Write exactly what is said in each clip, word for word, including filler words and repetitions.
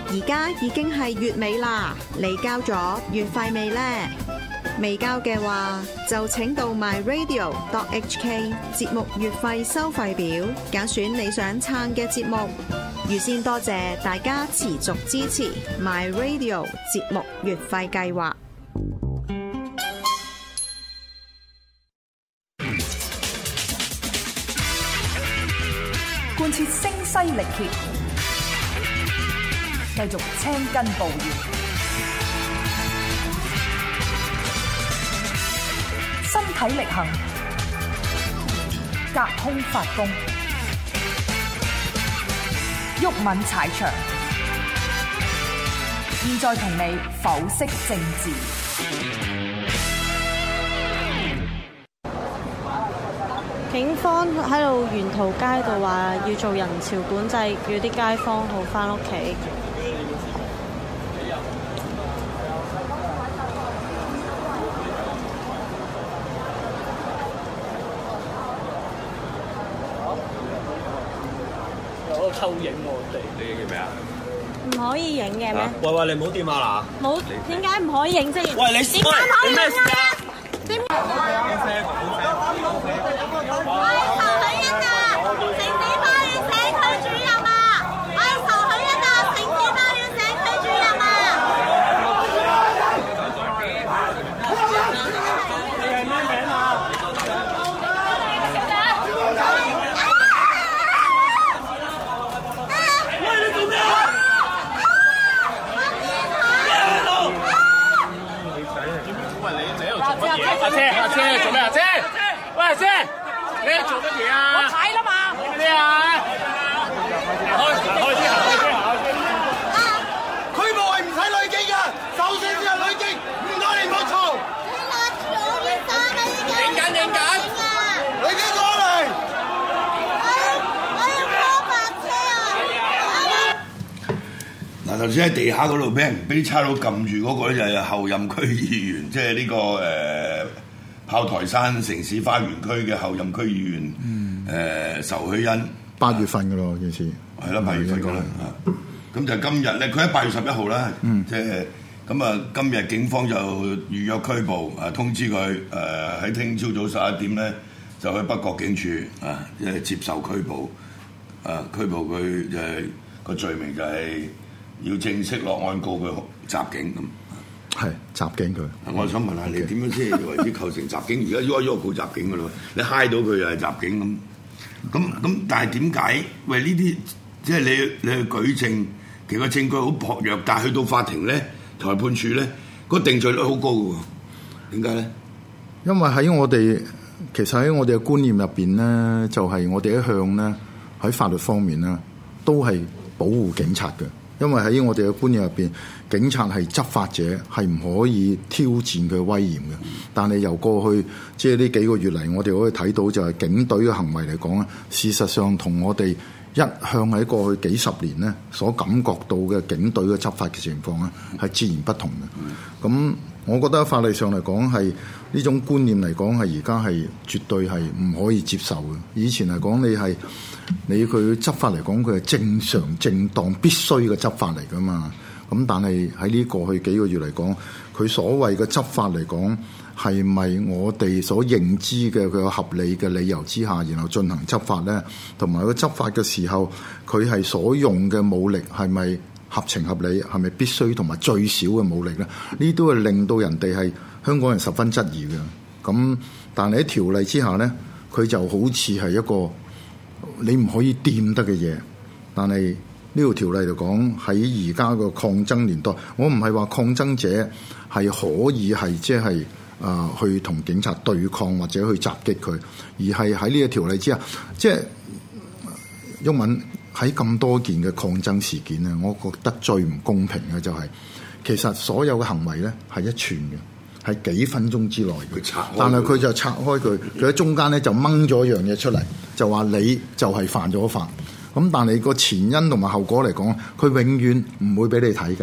而家已經係月尾啦，你交咗月費未呢？未交嘅話，就請到 my radio dot h k 節目月費收費表，揀選你想撐嘅節目。預先多謝大家持續支持 my radio 節目月費計劃。 貫徹聲嘶力竭，繼續青筋暴現，身體力行，隔空發功，毓民踩場。現在同你剖析政治。 警方喺度沿途街度話要做人潮管制，叫啲街坊好返屋企。 有個偷影我哋，你影嘅咩啊？ 唔可以影嘅咩？ 喂喂，你唔好掂啊嗱！ 冇，點解唔可以影啫？ 喂，你點解唔可以影啊？點？ 我係仇許欣啊，城市花園社區主任啊！我係仇許欣啊，城市花園社區主任啊！ 你係咩名啊？喂，你做咩啊？喂，你你喺度做乜嘢？阿姐，阿姐做咩？阿姐，喂，阿姐。你喺度做乜嘢啊？我睇啦嘛。咩啊？開開啲開啲開啲。 拘捕係唔使女警㗎，就算只係女警，唔該你唔好嘈。 你攞住我件衫啊！ 影緊影緊。女警過嚟。 我我要拖白車啊！ 嗱，頭先喺地下嗰度俾人俾啲差佬撳住嗰個咧，就係候任區議員，即係呢個誒。呃炮台山城市花園區嘅候任區議員，誒、嗯呃、仇許欣， 八月份嘅咯件事， 係啦，八月份嘅啦，咁就今日咧，佢喺八月十一號啦，即係咁啊，今日警方就預約拘捕，啊通知佢誒喺聽朝早十一點咧就去北角警署啊，即係接受拘捕，啊拘捕佢就係、是、個罪名就係要正式落案告佢襲警咁。 係襲警佢。 我想問下你點樣先為之構成襲警？而家喐一喐告襲警噶咯，你揩到佢又係襲警咁。咁咁，但係點解？喂，呢啲即係你你去舉證，其實個證據好薄弱，但係去到法庭咧、裁判處咧，個定罪率好高嘅喎。點解咧？ 因為喺我哋其實喺我哋嘅觀念入邊咧，就係、是、我哋一向咧喺法律方面咧，都係保護警察嘅。因為喺我哋嘅觀念入邊，警察係執法者，係唔可以挑戰佢威嚴嘅。但係由過去即係呢幾個月嚟，我哋可以睇到就係警隊嘅行為嚟講咧，事實上同我哋一向喺過去幾十年咧所感覺到嘅警隊嘅執法嘅情況咧，係截然不同嘅。咁我覺得法例上嚟講係呢種觀念嚟講係而家係絕對係唔可以接受嘅。以前嚟講你係你佢執法嚟講佢係正常正當必須嘅執法嚟㗎嘛。咁但係喺呢過去幾個月嚟講，佢所謂嘅執法嚟講係咪我哋所認知嘅佢有合理嘅理由之下，然後進行執法咧？同埋佢執法嘅時候，佢係所用嘅武力係咪合情合理？係咪必須同埋最少嘅武力咧？呢都係令到人哋係香港人十分質疑嘅。咁但係喺條例之下咧，佢就好似係一個你唔可以掂得嘅嘢。但係呢條條例嚟講，喺而家個抗爭年代，我唔係話抗爭者係可以係即係啊去同警察對抗或者去襲擊佢，而係喺呢個條例之下，即係毓民喺咁多件嘅抗爭事件咧，我覺得最唔公平嘅就係、是、其實所有嘅行為咧係一串嘅，係幾分鐘之內嘅，拆但係佢就拆開佢，佢喺中間咧就掹咗一樣嘢出嚟，就話你就係犯咗法。咁但係個前因同埋後果嚟講，佢永遠唔會俾你睇嘅，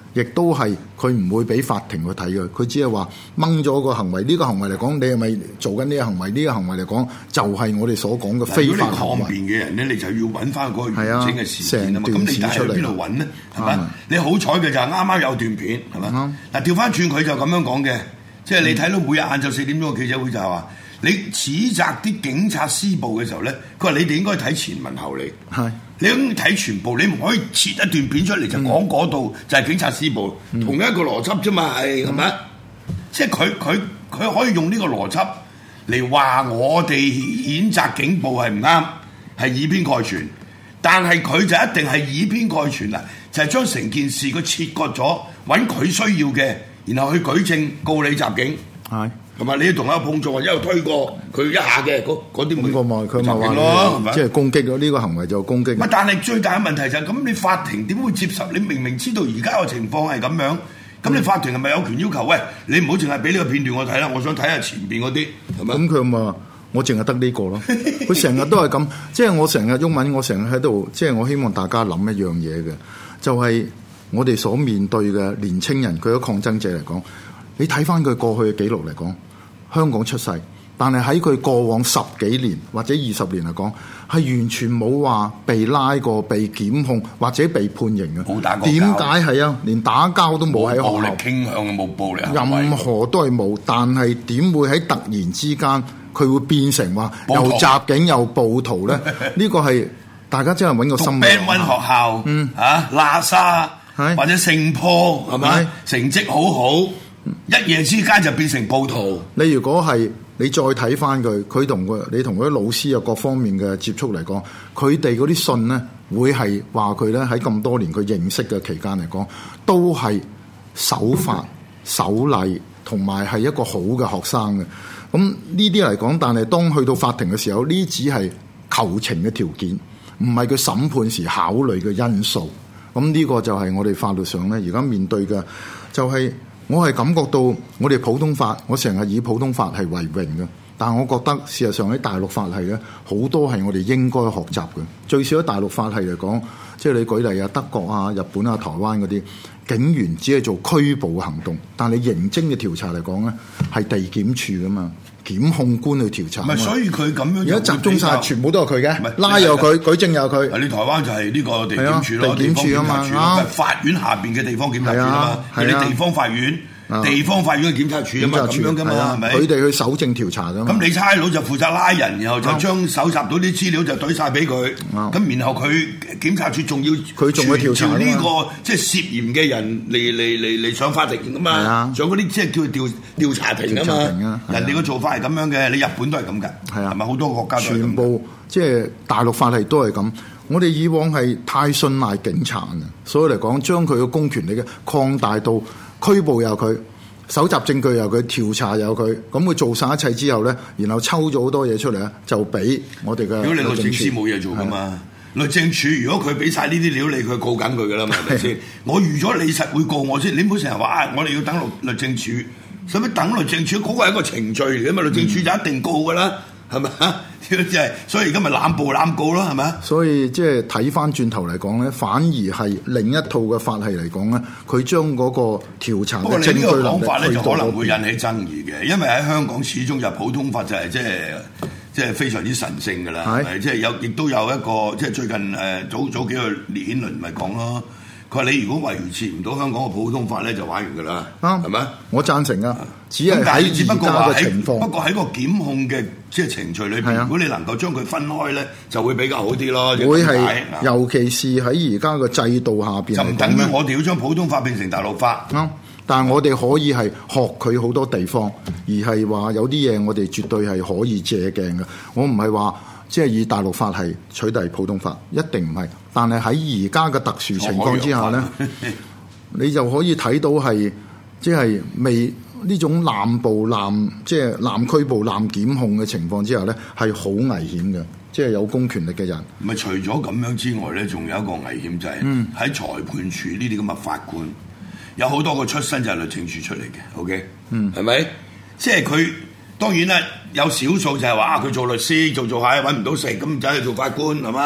亦都係佢唔會俾法庭去睇嘅，佢只係話掹咗個行為，呢、這個行為嚟講，你係咪做緊呢個行為？呢、這個行為嚟講，就係、是、我哋所講嘅非法行為。 如果你抗辯嘅人咧，你就要揾翻嗰個完整嘅事件啊嘛。咁你但係去邊度揾咧？係嘛？你好彩嘅就係啱啱有段片係嘛？嗱調翻轉佢就咁樣講嘅，即係你睇到每日晏晝四點鐘嘅記者會就係話。你指責啲警察施暴嘅時候咧，佢話你哋應該睇前文後理，係你應該睇全部，你唔可以切一段片出嚟就講嗰度就係警察施暴，嗯、同一個邏輯啫嘛，係係咪？即係佢佢佢可以用呢個邏輯嚟話我哋譴責警暴係唔啱，係以偏概全，但係佢就一定係以偏概全啦，就係、是、將成件事佢切割咗，揾佢需要嘅，然後去舉證告你襲警，係。同埋你同佢碰撞，一路推過佢一下嘅，嗰嗰啲咁個咪佢咪話咯，即係攻擊咗呢個行為就攻擊。唔係，但係最大嘅問題就係、是、咁，你法庭點會接受？你明明知道而家嘅情況係咁樣，咁、嗯、你法庭係咪有權要求？喂，你唔好淨係俾呢個片段我睇啦，我想睇下前邊嗰啲，係咪？咁佢咪我淨係得呢個咯。佢成日都係咁，即係我成日中文，我成日喺度，即係我希望大家諗一樣嘢嘅，就係、是、我哋所面對嘅年青人，佢嘅抗爭者嚟講，你睇翻佢過去嘅記錄嚟講。香港出世，但係喺佢過往十幾年或者二十年嚟講，係完全冇話被拉過、被檢控或者被判刑嘅。冇打過交。點解係啊？連打交都冇喺學校。暴力傾向嘅冇暴力。任何都係冇，但係點會喺突然之間佢會變成話又襲警又暴徒咧？呢個係大家真係揾個心。band one 學校，嗯嚇，喇沙或者聖坡係咪？成績好好。一夜之間就變成暴徒。你如果係你再睇翻佢，佢同佢你同佢啲老師啊各方面嘅接觸嚟講，佢哋嗰啲信咧會係話佢咧喺咁多年佢認識嘅期間嚟講，都係守法守禮，同埋係一個好嘅學生嘅。咁呢啲嚟講，但係當去到法庭嘅時候，呢只係求情嘅條件，唔係佢審判時考慮嘅因素。咁呢個就係我哋法律上咧而家面對嘅，就係、是。我係感覺到我哋普通法，我成日以普通法係為榮嘅。但係我覺得事實上喺大陸法系咧，好多係我哋應該學習嘅。最少喺大陸法系嚟講，即係你舉例啊，德國啊、日本啊、台灣嗰啲警員只係做拘捕行動，但係你刑偵嘅調查嚟講咧，係地檢處噶嘛，檢控官去調查。唔係，所以佢咁樣而家集中晒，全部都係佢嘅，拉又佢，舉證又佢。你台灣就係呢個地檢處咯，地檢處啊嘛，法院下邊嘅地方檢察處啊嘛，係你地方法院。地方法院嘅檢察處啊嘛，咁樣噶嘛，係咪？佢哋去搜證調查噶嘛。咁你差佬就負責拉人，然後就將搜集到啲資料就懟晒俾佢。咁、啊、然後佢檢察處仲要佢仲去調查呢、這個即係、就是、涉嫌嘅人嚟嚟嚟嚟上法庭噶嘛？上嗰啲即係叫調調查庭啊嘛。啊人哋嘅做法係咁樣嘅，你日本都係咁㗎。係啊，係咪好多國家都係咁？全部即係、就是、大陸法系都係咁。我哋以往係太信賴警察啊，所以嚟講將佢嘅公權力嘅擴大到。拘捕有佢，搜集證據有佢，調查有佢，咁佢做晒一切之後咧，然後抽咗好多嘢出嚟咧，就俾我哋嘅。如果你律政司冇嘢做噶嘛，律政處如果佢俾晒呢啲料你，佢告緊佢噶啦嘛，係咪先？我預咗你實會告我先，你唔好成日話啊！我哋要等律律政處，使乜等律政處？嗰、嗰個係一個程序嚟嘅嘛，律政處就一定告噶啦。係咪啊？即係，所以而家咪濫捕濫告咯，係咪啊？所以即係睇翻轉頭嚟講咧，反而係另一套嘅法系嚟講咧，佢將嗰個調查嘅證據能力去到。不過你呢個講法咧，就可能會引起爭議嘅，因為喺香港始終就普通法就係即係即係非常之神聖㗎啦，係即係有亦都有一個即係最近誒、呃、早早幾個列顯倫咪講咯。佢話：你如果維持唔到香港嘅普通法咧，就玩完㗎啦，啱係咪？我贊成啊，只係喺而家嘅情況。不過喺個檢控嘅即係程序裏邊，如果你能夠將佢分開咧，就會比較好啲咯。會係，尤其是喺而家嘅制度下邊，就唔等於我哋要將普通法變成大陸法。啱、嗯，但係我哋可以係學佢好多地方，而係話有啲嘢我哋絕對係可以借鏡嘅。我唔係話。即係以大陸法係取代普通法，一定唔係。但係喺而家嘅特殊情況之下咧，你就可以睇到係即係未呢種濫捕濫即係濫拘捕濫檢控嘅情況之下咧，係好危險嘅。即係有公權力嘅人。唔係除咗咁樣之外咧，仲有一個危險就係、是、喺、嗯、裁判處呢啲咁嘅法官，有好多個出身就係律政處出嚟嘅。OK，嗯，係咪？即係佢。當然啦，有少數就係話啊，佢做律師做做下揾唔到食，咁就去做法官係嘛？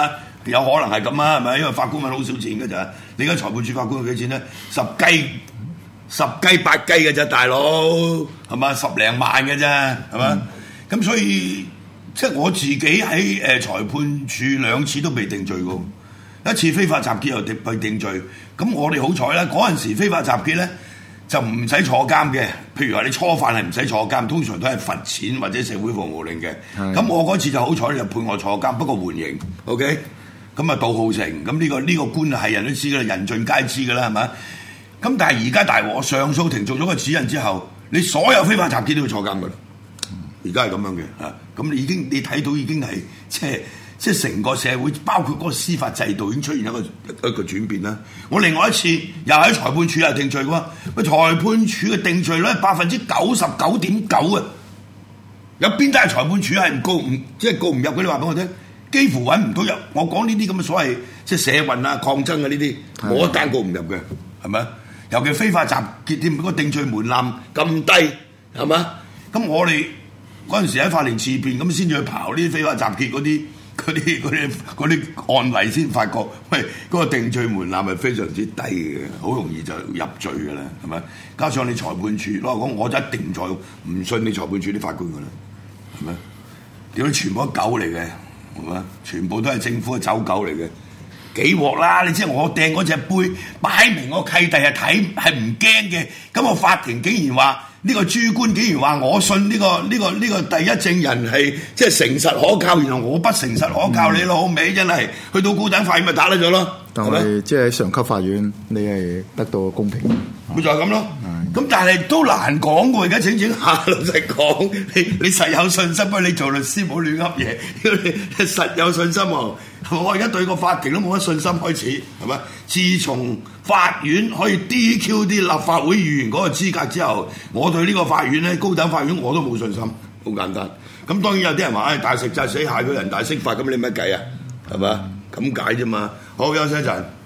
有可能係咁啊，係咪？因為法官揾好少錢嘅咋，你而家裁判處法官幾錢咧？十雞十雞八雞嘅咋，大佬係嘛？十零萬嘅啫，係嘛？咁、嗯、所以即係我自己喺誒裁判處兩次都被定罪過，一次非法集結又被定罪。咁我哋好彩啦，嗰陣時非法集結咧就唔使坐監嘅。譬如話你初犯係唔使坐監，通常都係罰錢或者社會服務令嘅。咁我嗰次就好彩，就判我坐監，不過緩刑。OK，咁啊，杜浩成咁呢、呢個呢、呢個官係人都知㗎啦，人盡皆知㗎啦，係咪？咁但係而家大鑊，上訴庭做咗個指引之後，你所有非法集結都要坐監㗎啦。而家係咁樣嘅嚇，咁你已經你睇到已經係即係。即係成個社會，包括嗰個司法制度已經出現一個一個轉變啦。我另外一次又喺裁判處又定罪喎，個裁判處嘅定罪率百分之九十九點九啊！有邊單係裁判處係唔告唔即係告唔入嘅？你話俾我聽，幾乎揾唔到入。我講呢啲咁嘅所謂即係社運啊、抗爭啊呢啲，冇一單告唔入嘅，係咪？尤其非法集結添，個定罪門檻咁低，係咪？咁我哋嗰陣時喺法庭自辯咁先至去刨呢啲非法集結嗰啲。嗰啲嗰啲嗰啲案例先發覺，喂，嗰、嗰個定罪門檻係非常之低嘅，好容易就入罪㗎啦，係咪？加上你裁判處，我講我就一定再唔信你裁判處啲法官㗎啦，係咪？屌你全部都狗嚟嘅，係咪？全部都係政府嘅走狗嚟嘅，幾鑊啦！你知我掟嗰隻杯，擺明我契弟係睇係唔驚嘅，咁我法庭竟然話。呢個諸官竟然話我信呢、呢個呢、呢個呢、呢個第一證人係即係誠實可靠，原來我不誠實可靠，嗯、你老味真係去到高等法院咪打甩咗咯， 但係即係喺上級法院你係得到公平， 咪就係咁咯。咁、嗯、但係都難講喎，而家整整下老實講，你你實有信心，不過你做律師冇亂噏嘢，你實有信心喎。我而家對個法庭都冇乜信心開始，係咪？自從法院可以 D Q 啲立法會議員嗰個資格之後，我對呢個法院咧，高等法院我都冇信心，好簡單。咁當然有啲人話，唉、哎，大食就死蟹佢人大釋法，咁你乜計啊？係咪？咁解啫嘛。好，休息一陣。